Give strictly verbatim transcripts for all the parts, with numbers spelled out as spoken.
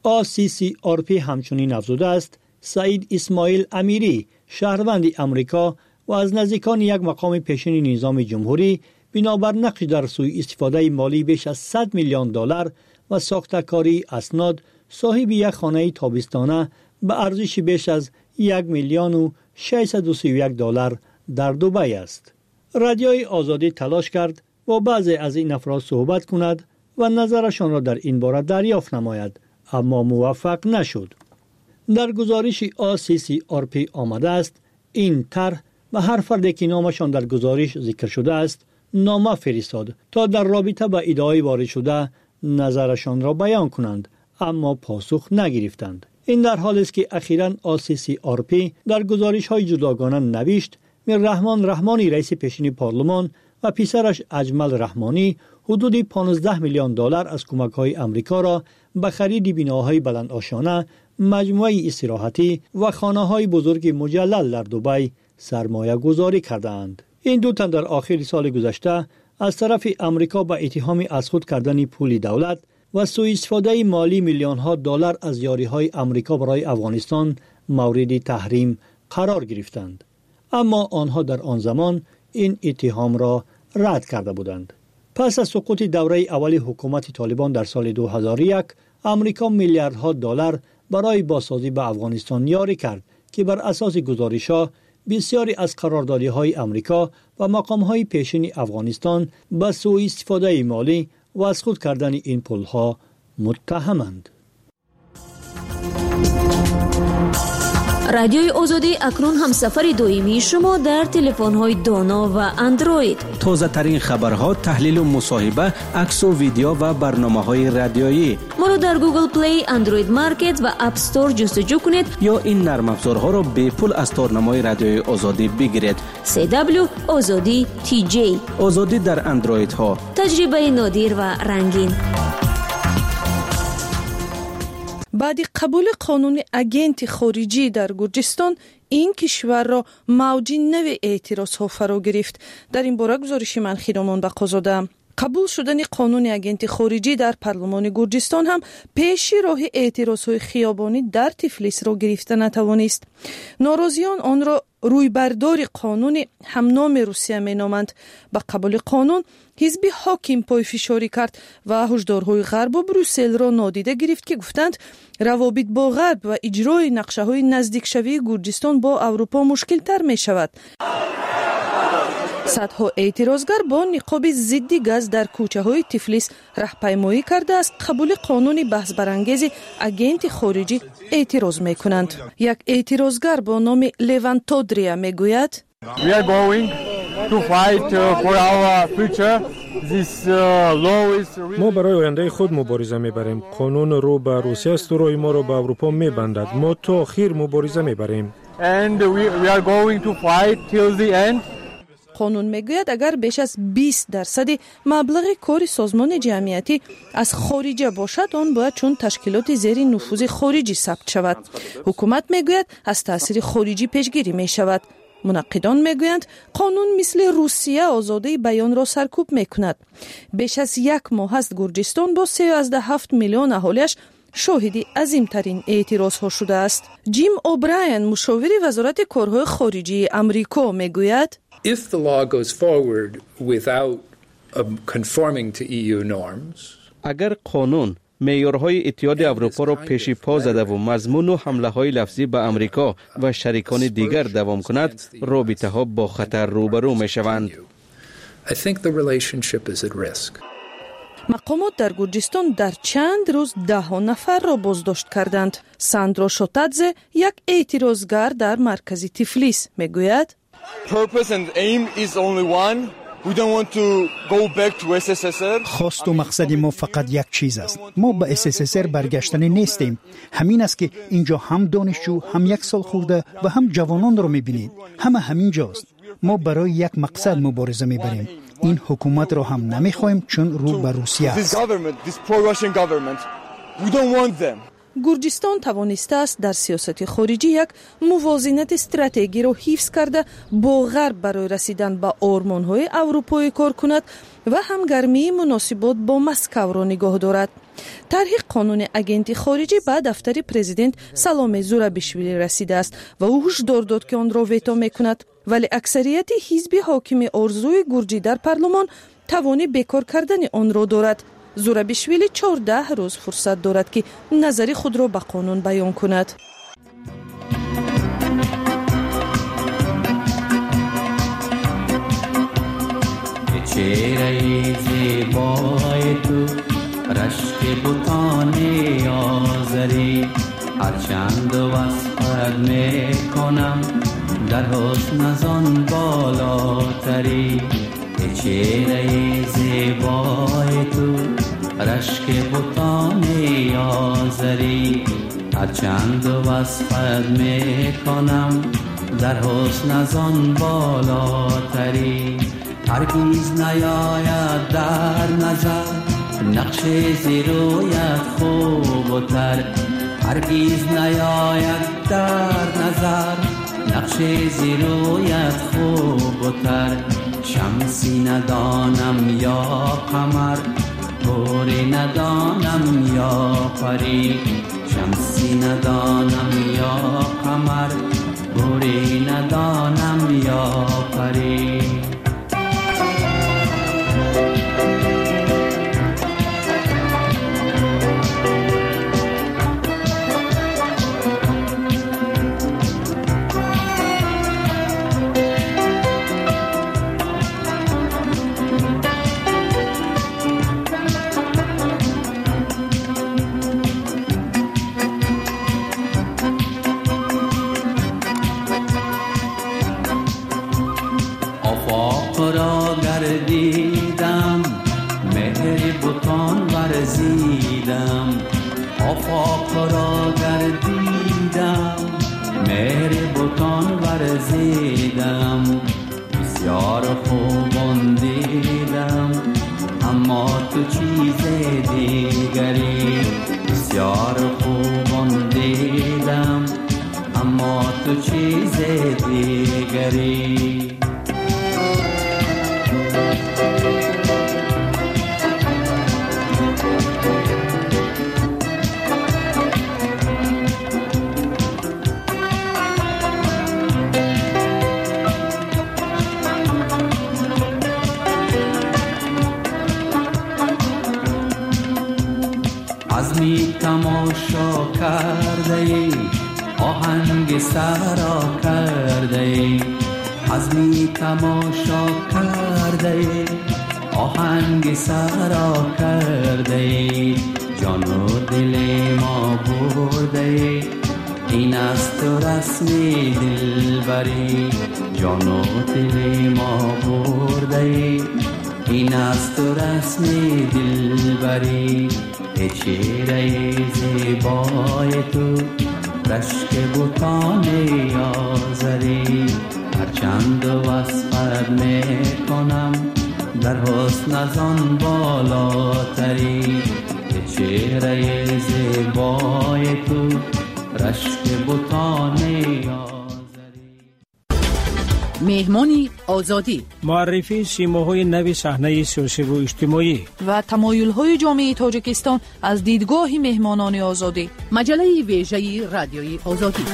آی سی سی آر پی همچنین افزوده است سعید اسماعیل امیری شهروند امریکا و از نزدیکان یک مقام پیشین نظام جمهوری بنابر نقش در سوء استفاده مالی بیش از صد میلیون دلار و ساخته‌کاری اسناد صاحب یک خانه تابستانه به ارزش بیش از یک میلیون و ششصد و سی و یک دلار در دبی است. رادیوی آزادی تلاش کرد با بعضی از این افراد صحبت کند و نظرشان را در این باره دریافت نماید، اما موفق نشد. در گزارش آی سی سی آر پی آمده است این طرح و هر فردی که نامشان در گزارش ذکر شده است نامه فرستاد تا در رابطه با ادعای وارد شده نظرشان را بیان کنند، اما پاسخ نگرفتند. این در حالی است که اخیراً آی سی سی آر پی در گزارش های جداگانه نوشت میر رحمان رحمانی رئیس پیشین پارلمان و پسرش اجمل رحمانی حدود پانزده میلیون دلار از کمک های امریکا را به خرید بناهای بلند آشانه، مجموعه استراحتی و خانه های بزرگ مجلل در دبی سرمایه گذاری کردند. این دو تن در آخر سال گذشته از طرف امریکا با اتهام از خود کردن پول دولت و سوء استفاده مالی میلیون ها دلار از یاری های امریکا برای افغانستان مورد تحریم قرار گرفتند، اما آنها در آن زمان این اتهام را رد کرده بودند. پس از سقوط دوره اول حکومت طالبان در سال دو هزار و یک، امریکا میلیاردها دلار برای بازسازی به افغانستان یاری کرد که بر اساس گزارش‌ها بسیاری از قراردادهای امریکا و مقام‌های پیشین افغانستان به سوء استفاده مالی و از خود کردن این پول‌ها متهمند. رادیوی آزادی اکنون هم سفر دائمی شما در تلفن‌های دانا و اندروید. تازه ترین خبرها، تحلیل و مصاحبه، عکس و ویدیو و برنامه‌های رادیویی. ما را در گوگل پلی، اندروید مارکت و اپ استور جستجو کنید یا این نرم افزارها را به پول از تارنمای رادیوی آزادی بگیرید. سی دبلیو آزادی تی جی. آزادی در اندروید ها. تجربه نادر و رنگین. بعد قبول قانون اگنت خارجی در گرجستان، این کشور را موج نو اعتراض ها فرا گرفت. در این باره گزارش من خیرامان بقازاده. قبول شدن قانون اگنت خارجی در پارلمان گرجستان هم پیش راه اعتراض های خیابانی در تفلیس را گرفته نتوانست. ناراضیان آن را روی بردار قانون همنام روسیه می نامند. با قبول قانون حزب حاکم پای فشاری کرد و هشدارهای غرب و بروسل را نادیده گرفت که گفتند روابط با غرب و اجرای نقشه های نزدیک شوی گرجستان با اروپا مشکل تر می شود. صدها اعتراضگر با نقاب ضد گاز در کوچه های تفلیس راهپیمایی کرده از قبول قانون بحث برانگیز اگنت خارجی اعتراض می کنند. یک اعتراضگر با نام لیوان تودریا می گوید We are going to fight for our future. This law is ما برای آینده خود مبارزه میبریم. قانون رو به روسیه است و راه ما رو به اروپا میبندد. ما تا آخر مبارزه میبریم. And we, we are going to fight till the end. قانون میگوید اگر بیش از بیست درصد مبلغ کار سازمان جمعیتی از خارجه باشد، آن باید چون تشکیلات زیر نفوذ خارجی ثبت شود. حکومت میگوید از تاثیر خارجی پیشگیری می شود. منقدان میگویند قانون مثل روسیه آزادی بیان را سرکوب میکند. بیش از یک ماه است گرجستان با سیزده و هفت میلیون اهالیش شاهدی عظیمترین اعتراض ها شده است. جیم اوبراین مشاور وزارت کارهای خارجی امریکا میگوید If the law goes forward without um, conforming to E U norms, اگر قانون معیارهای اتحاد اروپا را پیش پا زده و مضمون و حمله های لفظی به امریکا و شریکان دیگر دوام کند، رابطه ها با خطر روبرو می شوند. I think the relationship is at risk. مقامات در گرجستان در چند روز ده ها نفر را بازداشت کردند. ساندرا شوتادزه یک اعتراضگر در مرکز تفلیس میگوید Purpose and aim is only one. We don't want to go back to اس اس اس ار. خواست و مقصد ما فقط یک چیز است. ما به اس اس اس ار برگشتن نیستیم. همین است که اینجا هم دانشجو، هم یک سال خورده و هم جوانان رو میبینید. همه همین جاست. ما برای یک مقصد مبارزه میبریم. این حکومت رو هم نمیخوایم چون رو به روسیه است. گرجستان توانسته است در سیاست خارجی یک موازنت استراتژی را حفظ کرده با غرب برای رسیدن به آرمان‌های اروپایی کار کند و همگرمی مناسبات با مسکو را نگاه دارد. طرح قانون агенти خارجی به دفتر پرزیدنت سالومه زورابیشویلی رسیده است و او هشدار داد که آن را ویتو میکند، ولی اکثریت حزب حاکم آرزوی گرجی در پارلمان توان بیکار کردن آن را دارد. زورابیشویلی چهارده روز فرصت دارد که نظر خود را به قانون بیان کند. چهره زیبای تو رشک بوتان آزری، هرچند وصفت میکنم در حسن زان بالاتری. چهره زیبای تو رشک بوتان آزری، هرچند وصفت میکنم در حسن زان بالاتری. هرگیز نیاید در نظر نقش زیرویت خوب و تر، هرگیز نیاید در نظر نقش زیرویت خوب و تر. شمسی ندانم یا قمر، گوری ندانم یا پری. شمسی ندانم یا قمر، گوری ندانم یا پری. آفاق را گردیدم، مهر بتان ورزیدم. بسیار خوبان دیدم اما تو چیز دیگری. بسیار خوبان دیدم اما تو چیز دیگری. عزمی تماشا کرده ای، آهنگ سرا کرده ای. عزمی تماشا کرده ای، آهنگ سرا کرده ای. جان و دل ما برده ای، این است تو رسمی دلبری. جان و دل ما برده ای، این است تو رسمی دلبری. چهره زیبای تو رشک بوتان آزری، هرچند وصفت میکنم در حسن زان بالاتری. چهره زیبای تو رشک بوتان آزری. مهمانی آزادی، معرفی سیماهای نو صحنه سیاسی و اجتماعی و تمایل‌های جامعه تاجیکستان از دیدگاه مهمانان آزادی. مجله ویژه رادیوی آزادی.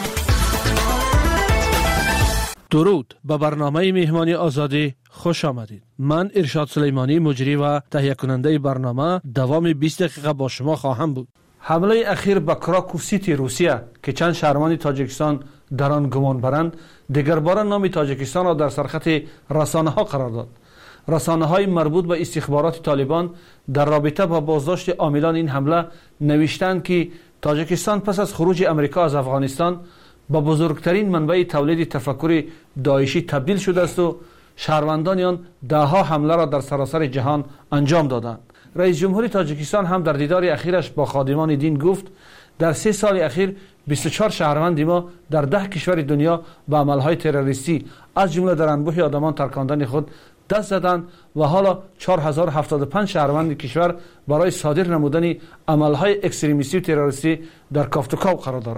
درود، به برنامه مهمانی آزادی خوش آمدید. من ارشاد سلیمانی، مجری و تهیه کننده برنامه، دوام بیست دقیقه با شما خواهم بود. حمله اخیر به کراکو سیتی روسیه که چند شهروند تاجیکستان در آن گمان برند، دیگر بار نام تاجیکستان را در سرخط رسانه ها قرار داد. رسانه های مربوط به استخبارات طالبان در رابطه با بازداشت عاملان این حمله نوشتند که تاجیکستان پس از خروج امریکا از افغانستان با بزرگترین منبع تولید تفکر داعشی تبدیل شده است و شهروندان آن دهها حمله را در سراسر جهان انجام دادند. رئیس جمهوری تاجیکستان هم در دیدار اخیرش با خادمان دین گفت در سه سال اخیر بیست و چهار شهروند ما در ده کشور دنیا به عملهای تروریستی از جمله در انبوه آدمان ترکاندن خود دست زدند و حالا چهار هزار و هفتاد و پنج شهروند کشور برای صادر نمودن عملهای اکستریمیستی و تروریستی در کافتوکاو قرار دارند.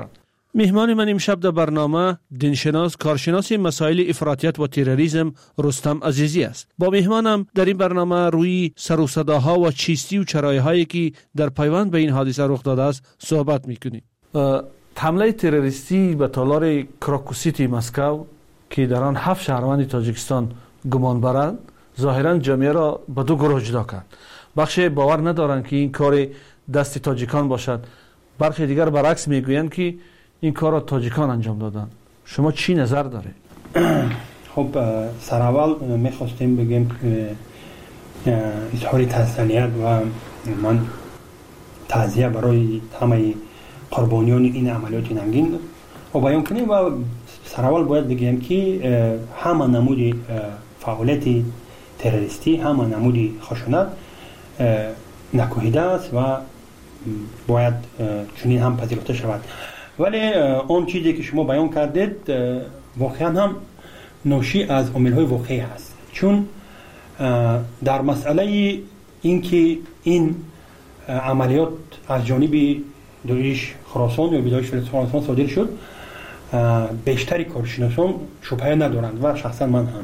مهمان من امشب در برنامه دینشناس کارشناس مسائل افراطیت و تروریسم رستم عزیزی است. با مهمانم در این برنامه روی سر و صداها و چیستی و چرایهایی که در پیوند به این حادثه رخ داده است صحبت میکنیم. حمله تروریستی به تالار کراکوسیتی مسکو که در آن هفت شهروند تاجیکستان گمان برند ظاهرا جامعه را به دو گروه جدا کرد. بخش باور ندارند که این کار دست تاجیکان باشد، برخی دیگر برعکس میگویند که این کار را تاجیکان انجام دادن. شما چی نظر داره؟ خب سر اول میخواستیم بگیم که اظهار تسلیت و من تعزیه برای همه قربانیان این عملیات ننگین و بیان کنیم و سر اول باید بگیم که همه نمود فعالیت تروریستی، همه نمود خشونت نکوهیده است و باید چنین هم پذیرفته شود. ولی اون چیزی که شما بیان کردید واقعا هم ناشی از عامل‌های واقعی هست، چون در مسئله اینکه این عملیات از جانب داعش خراسان یا داعش خراسان صادر شد بیشتری کارشناسان شبهه ندارند و شخصا من هم.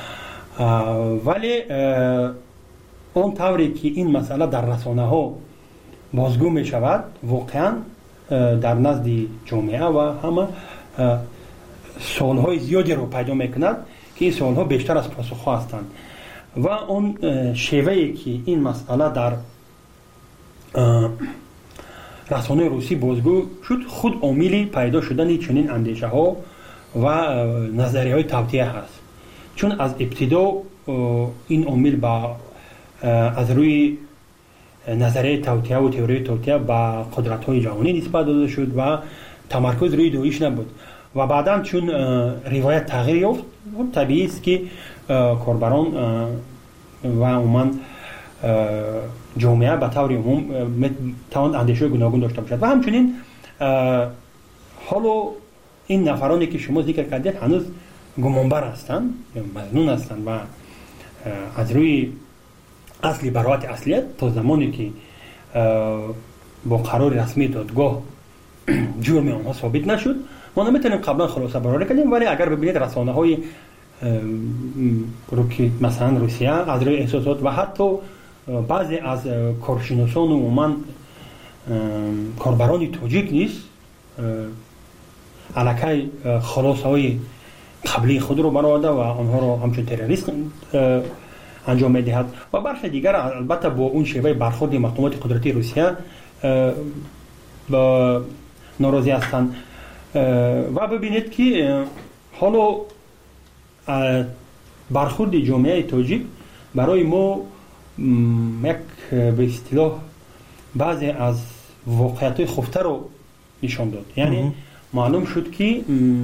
ولی اون طوری که این مسئله در رسانه ها بازگو می شود واقعا در نزد جامعه و همه سوالهای زیادی رو پیدا می کند که این سوالها بیشتر از پاسخ هستند و اون شیوهی که این مسئله در رسانه روسی بازگو شد خود عامل پیدا شدن چنین اندیشه ها و نظریه های توطئه هست، چون از ابتدا این عامل با از روی نظریه توطئه و تئوری توطئه با قدرت های جهانی نسبت داده شد و تمرکز روی داعش نبود و بعدا چون روایت تغییر یافت طبیعی است که کاربران و عموما جامعه به طور عموم توان اندیشه گوناگون داشته باشد و همچنین حالا این نفرانی که شما ذکر کردید هنوز گمانبر هستند یا مظنون هستند و از روی اصلی براءت اصلیت تا زمانی که با قرار رسمی دادگاه جرم آنها ثابت نشد ما نمیتونیم قبلا خلاصه برآورده کنیم. ولی اگر ببینید رسانه های رو که مثلا روسیه از روی احساسات و حتی بعضی از کارشناسان و عموما کاربران تاجیک نیست علاکه خلاصه های قبلی خود رو برآورده و آنها رو همچون تروریست انجام میدهد و برخی دیگر البته با اون شیوه برخورد مقامات قدرتی روسیه با ناراضی هستند و ببینید که حالا برخورد جامعه تاجیک برای ما یک به اصطلاح بعضی از واقعیت‌های خفته رو نشان داد. یعنی معلوم شد که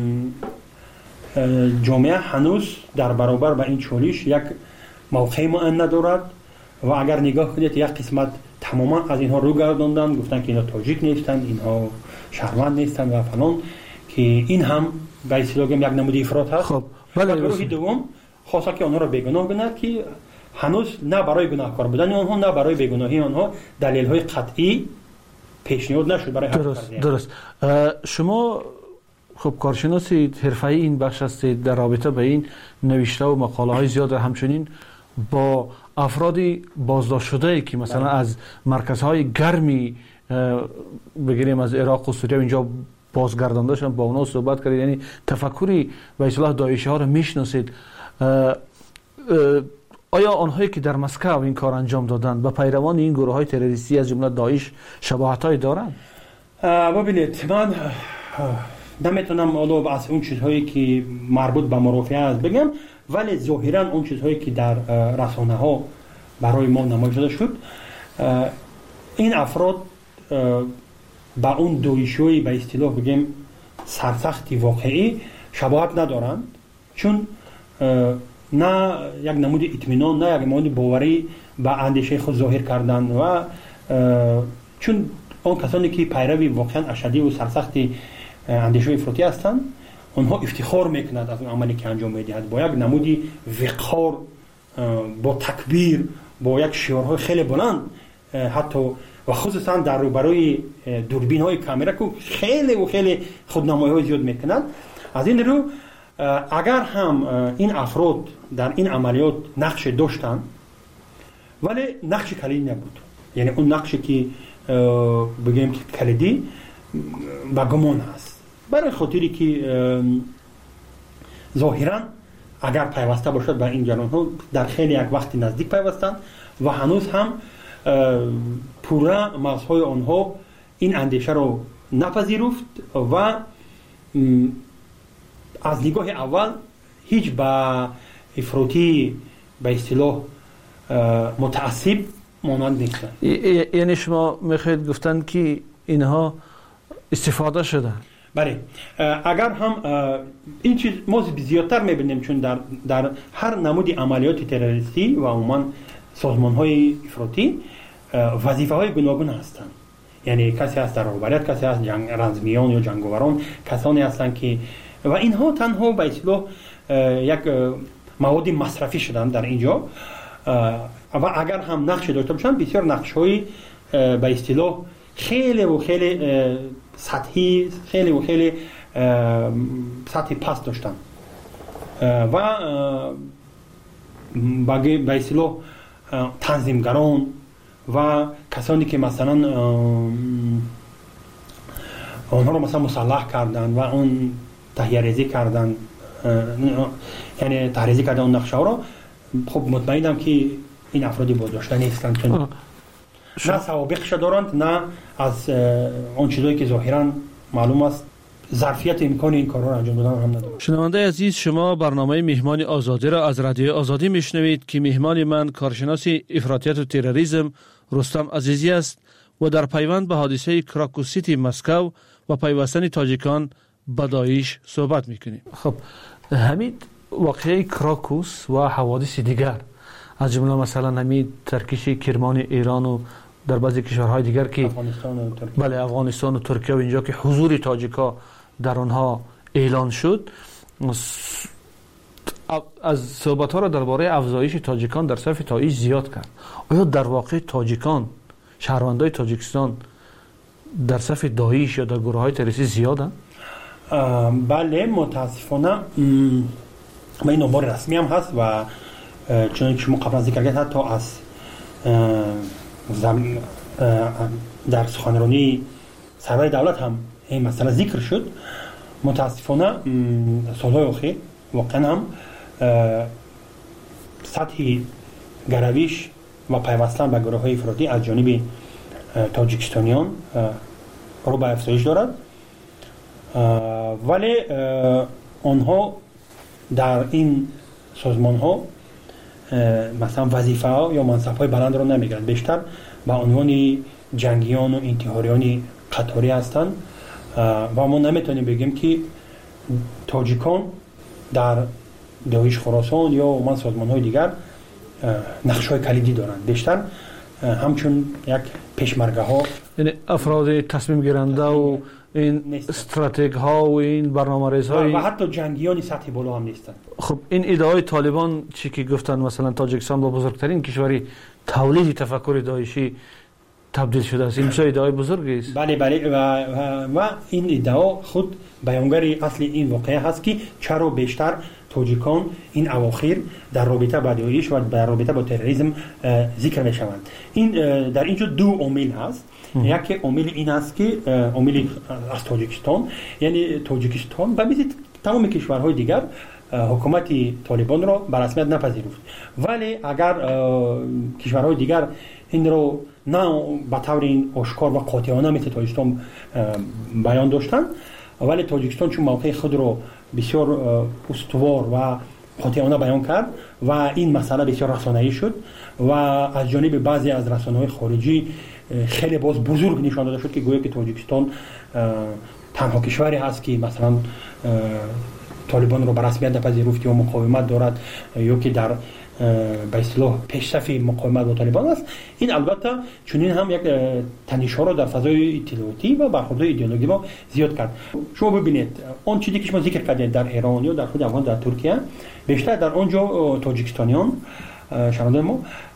جامعه هنوز در برابر با این چالش یک موقع معین ندارد و اگر نگاه کنید یک قسمت تماما از اینها رو گرداندن، گفتن که اینا تاجیک نیستند، اینها شهروند نیستند و فلان، که این هم به اصطلاح یک نمود افراط هست. خب بله. گروه دوم خواسته که آنها را بیگناه بگوید که هنوز نه برای گناهکار بودن آنها نه برای بیگناهی آنها دلیل‌های قطعی پیشنهاد نشد برای حق درست درست شما خب کارشناسی حرفه‌ای این بخش هستید، در رابطه به این نوشته و مقاله‌های زیاد همچنین با افرادی بازداشت شده که مثلا از مرکزهای گرمی بگیریم از عراق و سوریه اینجا بازگردانده شدن، با اونا صحبت کردید، یعنی تفکری به اصطلاح داعشی ها رو میشناسید. آیا آنهایی که در مسکو این کار انجام دادند به پیروان این گروه های تروریستی از جمله داعش شباهت هایی دارند؟ ببینید من نمیتونم الان از اون چیزهایی که مربوط به مرافعه است بگم، ولی ظاهرا اون چیزهایی که در رسانه ها برای ما نمایش داده شد این افراد با اون داعشی به اصطلاح بگیم سرسختی واقعی شباهت ندارند، چون نه یک نمود اطمینان نه یک نمود باوری به اندیشه خود ظاهر کردن و چون اون کسانی که پیروی واقعا اشدی و سرسختی اندیشه افراطی هستند اونها افتخار میکنند از اون عملی که انجام میدهند با یک نمودی وقار، با تکبیر، با یک شعارهای خیلی بلند، حتی و خصوصا در روبروی دوربین های کامera که خیلی و خیلی خودنمایی های زیاد میکنند. از این رو اگر هم این افراد در این عملیات نقش داشتن ولی نقش کلیدی نبود، یعنی اون نقشی که بگیم که کلیدی با گمان هست، برای خاطری که ظاهرا اگر پیوسته باشد به این جریان ها در خیلی یک وقتی نزدیک پیوستند و هنوز هم پورا مغزهای آنها این اندیشه رو نپذیرفت و از نگاه اول هیچ با افراطی به اصطلاح متعصب مانند نیستن. یعنی شما میخواید گفتن که اینها استفاده شدن؟ بله، اگر هم این چیز ما زیادتر میبینیم، چون در, در هر نمود عملیات تروریستی و عموما سازمان های افراطی وظیفه های گوناگون هستند. یعنی کسی هست در روبریت، کسی هست جنگ رزمیان یا جنگاوران، کسانی هستند که و اینها تنها به اصطلاح یک مواد مصرفی شدن در اینجا و اگر هم نقش داشته باشن بسیار نقش های به اصطلاح خیلی و خیلی سطحی، خیلی و خیلی سطح پست داشتن و به اصطلاح تنظیمگران و کسانی که مثلا آنها رو مثلا مسلح کردن و اون تهیه ریزی کردن، یعنی تحریزی کردن اون نقشه ها رو، خب مطمئنم که این افرادی بازداشته نیستند، چون نه سوابقش دارند نه از اون چیزایی که ظاهرا معلوم است ظرفیت امکان این کارها رو انجام دادن هم ندارند. شنونده عزیز، شما برنامه مهمان آزادی را از رادیو آزادی میشنوید که مهمان من کارشناس افراطیت و تروریسم رستم عزیزی است و در پیوند به حادثه کراکوس سیتی مسکو و پیوستن تاجیکان به داعش صحبت میکنیم. خب همین واقعه کراکوس و حوادث دیگر از جمله مثلا همین ترکیش کرمان ایران و در بعضی کشورهای دیگر که افغانستان و ترکیه، بله افغانستان و ترکیه و اینجا که حضور تاجیکا در آنها اعلان شد، از صحبت ها را درباره افزایش تاجیکان در صف داعش زیاد کرد. آیا در واقع تاجیکان، شهروندای تاجیکستان در صف داعش یا در گروه های تروریستی زیادن؟ بله، متاسفانه ما این آمار رسمی هم هست و چون شما قبل از ذکر کردید حتی از در سخنرانی سرور دولت هم این مسئله ذکر شد. متاسفانه سالهای اخیر واقعا هم سطح گرویش و پیوستن به گروه های افراطی از جانب تاجیکستانیان رو به افزایش دارد، ولی آنها در این سازمان ها مثلا وظیفه ها یا منصب های بلند رو نمیگیرند، بیشتر به عنوان جنگیان و انتحاریان قطاری هستند و ما نمیتونیم بگیم که تاجیکان در داعش خراسان یا من سازمان های دیگر نقش های کلیدی دارند، بیشتر همچون یک پیشمرگه ها، یعنی افراد تصمیم گیرنده و این استراتژی ها و این برنامه‌ریز های و حتی جنگیان سطح بالا هم نیستند. خب این ادعای طالبان چی که گفتن مثلا تاجیکستان با بزرگترین کشوری تولید تفکر داعشی تبدیل شده است، این چه ادعای بزرگی است؟ بله بله و, و, و این ادعا خود بیانگر اصل این واقعه هست که چرا بیشتر تاجیکان این اواخر در رابطه با داعش و در رابطه با تروریسم ذکر می شوند. این در اینجا دو عامل هست. یکی عامل این است که عامل از تاجیکستان، یعنی تاجیکستان و مثل تمام کشورهای دیگر حکومت طالبان را به رسمیت نپذیرفت، ولی اگر کشورهای دیگر این رو نه به طور آشکار و قاطعانه مثل تاجیکستان بیان داشتن، ولی تاجیکستان چون موقع خود رو بسیار استوار و قاطعانه بیان کرد و این مسئله بسیار رسانه‌ای شد و از جانب بعضی از رسانه‌های خارجی خیلی باز بزرگ نشان داده شد که گویا که تاجیکستان تنها کشوری هست که مثلا طالبان رو به رسمیت نپذیرفت یا مقاومت دارد یا که در به اصطلاح پیشرفت مقاومت با طالبان است. این البته چنین هم یک تنش‌ها رو در فضای اطلاعاتی و برخوردهای ایدئولوژی ما زیاد کرد. شما ببینید اون چیزی که شما ذکر کردید در ایران یا در خود افغان در ترکیه، بیشتر در اونجا تاجیکستانیان شهروندان ما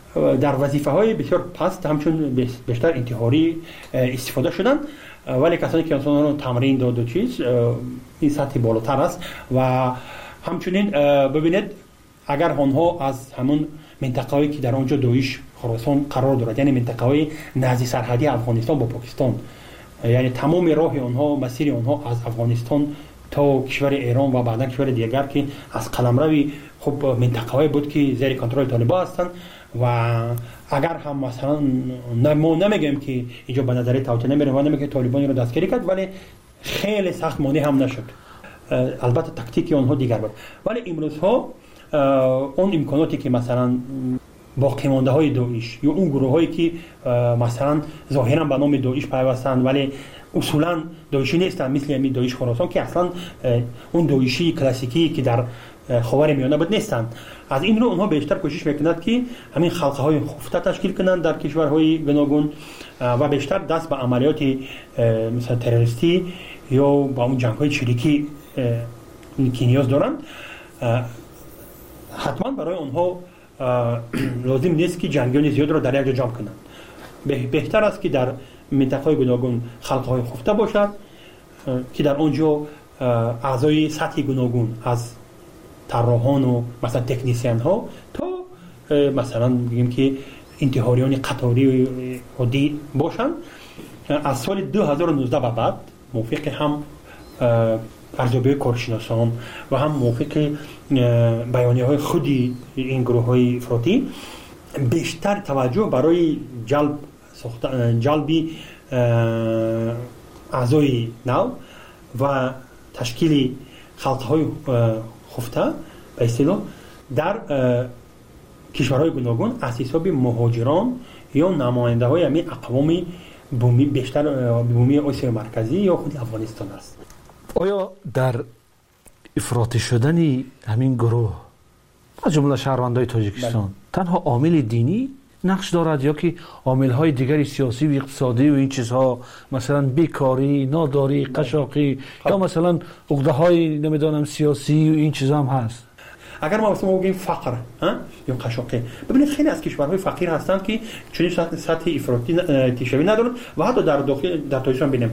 در وظیفه های بسیار پست همچون بیشتر انتحاری استفاده شدن، ولی کسانی که انسان رو تمرین داد و چیز این سطح بالاتر است. و همچنین ببینید اگر آنها از همون منطقه‌ای که در آنجا داعش خراسان قرار دارد، یعنی منطقه‌های نزدیک سرحدی افغانستان با پاکستان، یعنی تمام راه آنها، مسیر آنها از افغانستان تا کشور ایران و بعدا کشور دیگر که از قلمروی خب منطقه‌ای بود که زیر کنترل طالبان هستند و اگر هم مثلا ما نمیگیم که اینجا به نظر توطئه نمیره و نمیگه طالبان رو دستگیری کرد، ولی خیلی سخت مانع هم نشد. البته تاکتیک آنها دیگر بود، ولی امروز ها اون امکاناتی که مثلا باقی مانده های داعش یا اون گروه هایی که مثلا ظاهرا به نام داعش پیوستند ولی اصولا داعشی نیستند، مثل همین داعش خراسان که اصلا اون داعشی کلاسیکی که در خاورمیانه بود نیستند، از این رو اونها بیشتر کوشش میکنند که همین خلقه های خفته تشکیل کنند در کشورهای گوناگون و بیشتر دست به عملیات مثلا تروریستی یا با اون جنگ های چریکی که نیاز دارند. حتما برای اونها لازم نیست که جنگیان زیاد را در یک جا جمع کنند. بهتر است که در منطقه‌های گوناگون خلقه‌های خفته باشد که در آنجا اعضای سطح گوناگون از طراحان و مثلا تکنیسیان ها تا مثلا بگیم که انتحاریان قطاری عادی باشند. از سال دو هزار و نوزده به بعد موافق هم ارزیابی کارشناسان و هم موافق بیانیه های خودی این گروه های افراطی بیشتر توجه برای جلب جلبی اعضای نو و تشکیل خلقه های خفته به اصطلاح در کشورهای گوناگون از حساب مهاجران یا نماینده های همین اقوام بومی بیشتر بومی آسیا مرکزی یا خود افغانستان است. آیا در افراطی شدن همین گروه از جمله شهروندان تاجیکستان بله. تنها عامل دینی نقش دارد یا که عامل‌های دیگری سیاسی و اقتصادی و این چیزها، مثلا بیکاری، ناداری، قشاقی یا مثلا عقده‌های نمیدونم سیاسی و این چیزها هم هست؟ اگر ما مثلا بگیم فقر یا قشاقی، ببینید خیلی از کشورهای فقیر هستند که چنین سطح افراطی تشابه ندارند و حتی در داخل در تاجیکستان ببینیم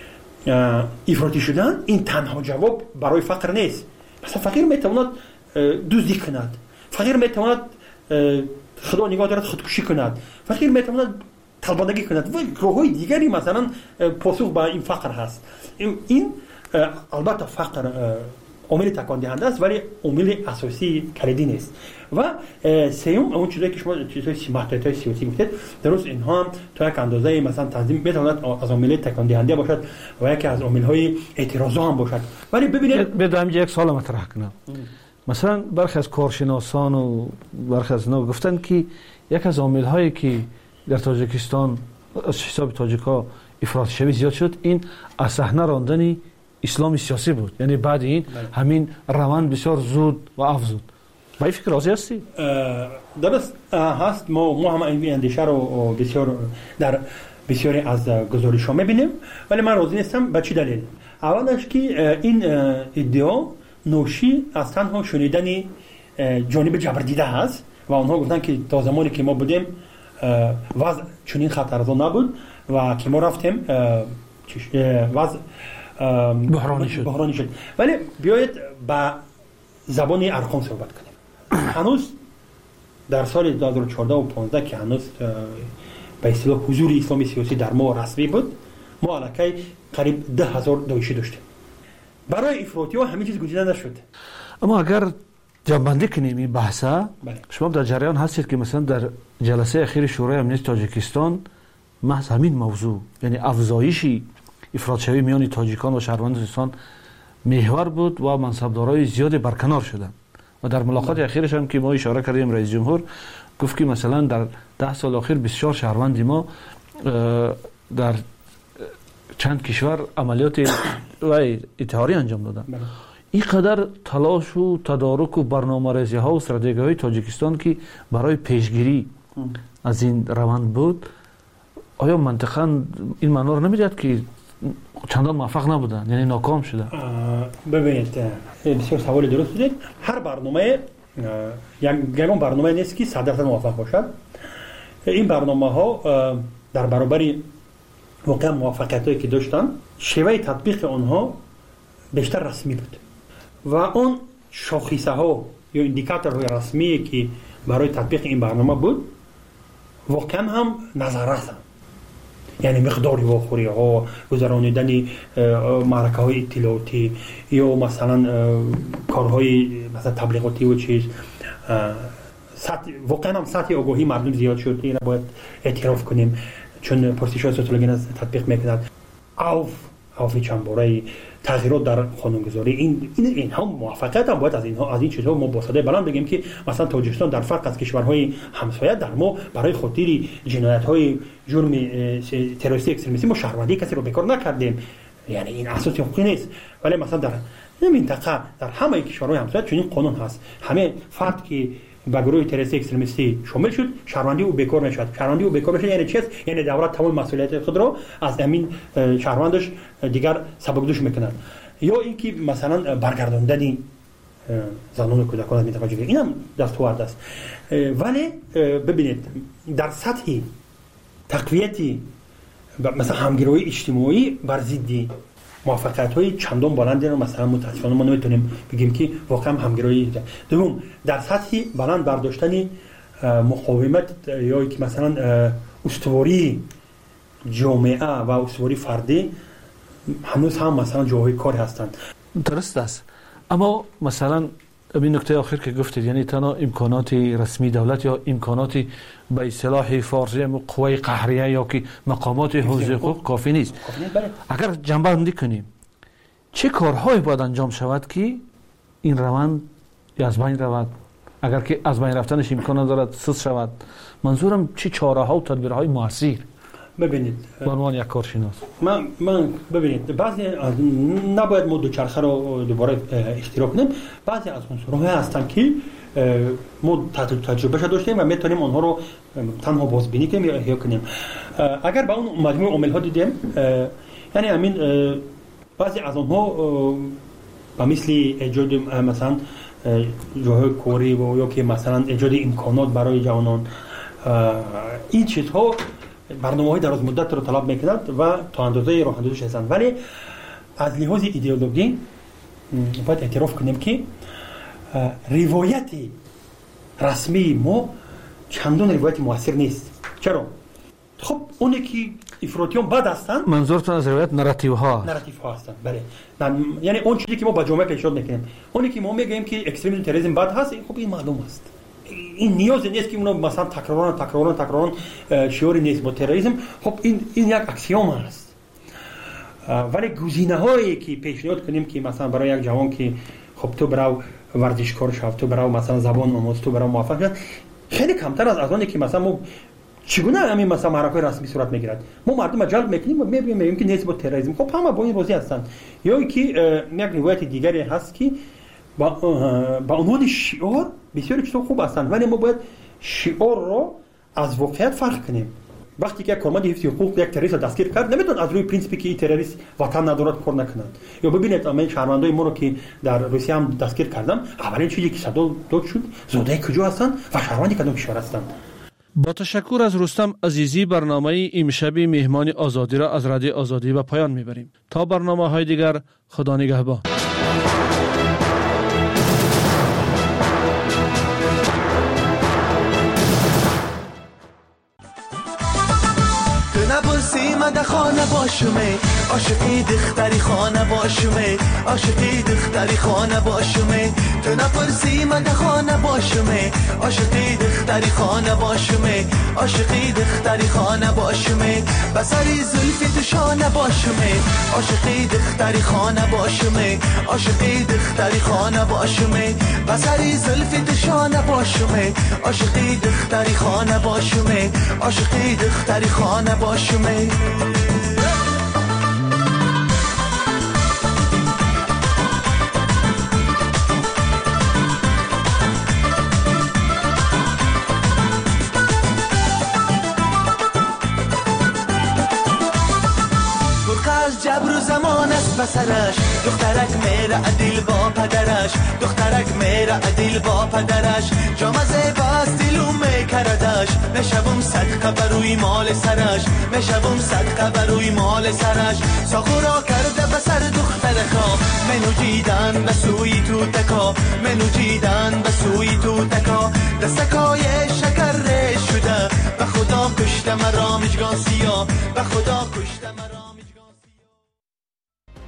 افراطی شدن این تنها جواب برای فقر نیست. مثلا فقیر میتواند دزدی کند، فقیر میتواند خدا نگاه دارد خودکشی کند، فقیر میتواند طلبانگی کند و گروه‌های دیگری مثلا پاسخ به این فقر هست. این البته فقر عامل تکان دهنده است ولی عامل اساسی کلیدی نیست. و سوم اون چیزایی که شما چیزای سیاسی سیاسی گفتید درست، اینها هم تا یک اندازه مثلا تنظیم میتواند از عامل تکان دهنده باشد و یکی از عامل‌های اعتراض هم باشد. ولی ببینید بدم یک سوال مطرح کنم. مثلا برخی از کارشناسان و برخی از اینا گفتن که یک از عامل‌هایی که در تاجیکستان از حساب تاجیک‌ها افراطی شوی زیاد شد این از صحنه راندن اسلام سیاسی بود، یعنی بعد این همین روند بسیار زود و افزود. با این فکر راضی هستی؟ درست هست. ما ما هم این اندیشه رو بسیار در بسیاری از گزارش‌ها می‌بینیم ولی من راضی نیستم. به چه دلیل؟ اولش که این ادعا نوشی از تنها شنیدن جانب جبردیده هست و آنها گفتن که تا زمانی که ما بودیم وضع چنین خطرزا نبود و که ما رفتیم وضع بحرانی شد. بحرانی شد. ولی بیایید با زبان ارقام صحبت کنیم. هنوز در سال دو هزار و چهارده و پانزده که هنوز به اصطلاح حضور اسلامی سیاسی در ما رسمی بود، ما الکی قریب ده هزار داعشی داشتیم. برای افراطی ها همه چیز گزیده نشد. اما اگر جمع‌بندی کنیم این بحثا، شما در جریان هستید که مثلا در جلسه اخیر شورای امنیت تاجیکستان محض همین موضوع، یعنی افزایشی افراط شوی میان تاجیکان و شهروندان تاجیکستان محور بود و منصبدارای زیادی برکنار شدند. و در ملاقات اخیرش هم که ما اشاره کردیم رئیس جمهور گفت که مثلا در ده سال اخیر بسیار شهروند ما در چند کشور عملیات و انتحاری انجام دادن. این قدر تلاش و تدارک و برنامه‌ریزی ها و استراتژی های تاجیکستان که برای پیشگیری از این روند بود، آیا منطقاً این معنا رو نمیداد که چندان موفق نبودن، یعنی ناکام شدن؟ ببینید بسیار سوال درست دید. هر برنامه یک یگان برنامه نیست که صد درصد موفق باشد. این برنامه ها در برابر واقعا موفقیت هایی که داشتن شیوه تطبیق آنها بیشتر رسمی بود و اون شاخصه ها یا ایندیکاتورهای رسمی که برای تطبیق این برنامه بود واقعا هم نظررس هم. یعنی مقدار واخوری ها، گذرانیدن معرکه های اطلاعاتی یا مثلا کارهای مثلا تبلیغاتی و چیز، واقعا هم سطح آگاهی مردم زیاد شد. این باید اعتراف کنیم چون پرسش های سوسیولوژی تطبیق میکنند. او اوفی چند باره تغییرات در قانونگذاری این این اینها موفقیت هم باید از اینها از این چیزها ما با صدای بلند بگیم که مثلا تاجیکستان در فرق از کشورهای همسایه در ما برای خاطر جنایت‌های جرم تروریستی اکستریمیستی ما شهروندی کسی رو بیکار نکردیم. یعنی این اساس حقوقی نیست، ولی مثلا در این منطقه در همه کشورهای همسایه چنین قانون هست. همه فرد که با گروه تروریستی اکستریمیستی شامل شد شهروندی او بیکار نشد. شهروندی او بیکار نشد یعنی چیز؟ یعنی دولت تمام مسئولیت خود را از همین شهروندش دیگر سبکدوش میکنند. یا اینکه مثلا برگرداندن زنان و کودکان از منطقه جنوبی اینم دستاورد است. ولی ببینید در سطح تقویت مثلا همگرایی اجتماعی بر ضد موفقیت‌های چندان بلندی رو مثلا متأسفانه ما نمیتونیم بگیم که واقعا همگرایی ده. دوم در سطح بلند برداشتن مقاومت یا که مثلا استواری جامعه و استواری فردی هنوز هم مثلا جاهای کار هستند. درست است، اما مثلا این نکته آخر که گفتید یعنی تنها امکانات رسمی دولت یا امکانات به اصطلاح فارسی قوای قهریه یا که مقامات حوزه حقوق کافی نیست. اگر جنبه بندی کنیم چه کارهایی باید انجام شود که این روند از بین رود؟ اگر که از بین رفتنش امکان دارد سوس شود، منظورم چه چاره ها و تدبیرهای موثر؟ ببینید به عنوان یک کارشناس من من ببینید بعضی نباید ما دوچرخه رو دوباره اختراع کنیم. بعضی از عنصرها هستن که ما تجربه شده داشتیم و میتونیم اونها رو تنها بازبینی کنیم یا احیا کنیم. اگر با اون مجموعه عامل ها دیدیم یعنی همین بعضی از اونها به مثل ایجاد مثلا جاهای کاری و یا که مثلا ایجاد امکانات برای جوانان، این چیزها برنامه‌های دراز مدت رو طلب می‌کند و تا اندازه راه اندازش هستند. ولی از لحاظ ایدئولوژی باید اعتراف کنیم که روایت رسمی ما چندان روایت موثر نیست. چرا؟ خب اونی که افراطیان بد هستند. منظورتون از روایت نراتیو ها نراتیو ها هستند. بله یعنی اون چیزی که ما با جامعه پیشنهاد می‌کنیم، اونی که ما میگیم که اکستریمیسم تروریسم بد هست، خب این معلوم است. این نیاز نیست که اونو مثلا تکرارا تکرارا تکرارا شعاری نیست با تروریسم. خب این این یک اکسیوم است. ولی گزینه‌هایی که پیشنهاد کنیم که مثلا برای یک جوان که خب تو برو ورزشکار شو، تو برو مثلا زبان آموز، تو برو موفق شو، خیلی کمتر از آنی که مثلا ما چگونه همین مثلا معرکه رسمی صورت میگیرد. ما مردم جلب میکنیم و میبینیم میگیم که نیست با تروریسم. خب همه با این روزی هستند. یا اینکه یک روایت دیگری هست که با با عنوان شعار بسیار چیزا خوب هستند، ولی ما باید شعار رو از واقعیت فرق کنیم. وقتی که کارمند حفظ حقوق یک تروریست دستگیر کرد نمیتونه از روی پرینسیپی که این تروریست وطن ندارد کار نکنند. یا ببینید من شهروندای ما رو که در روسیه هم دستگیر کردم، اولین چیزی که صدا داد شد زاده کجا هستند و شهروندی کدام کشور هستند. با تشکر از رستم عزیزی برنامه امشب مهمان آزادی را از رادیو آزادی به پایان میبریم. تا برنامه های دیگر خدا نگهبان. مده خانه باشمه عاشقی دختری خانه باشمه عاشقی دختری خانه باشمه تو نپرسی مده خانه باشمه عاشقی دختری خانه باشمه عاشقی دختری خانه باشمه بسری زلفی تو شانه باشمه عاشقی دختری خانه باشمه عاشقی دختری خانه باشمه بسری زلفی تو شانه باشمه عاشقی دختری خانه باشمه عاشقی دختری خانه باشمه جبر خمان است بسرش دخترک میره عدیل با پدرش دخترک میره عدیل با پدرش جامزه باز دیلو میکردش میشوم صدقه بروی مال سرش میشوم صدقه بروی مال سرش ساخورا کرده بسر دختر خواه منو جیدن بسوی تو تکا منو جیدن بسوی تو تکا دستکای شکر ریش شده به خدا کشته مرا مجگان سیا به خدا کشته مرا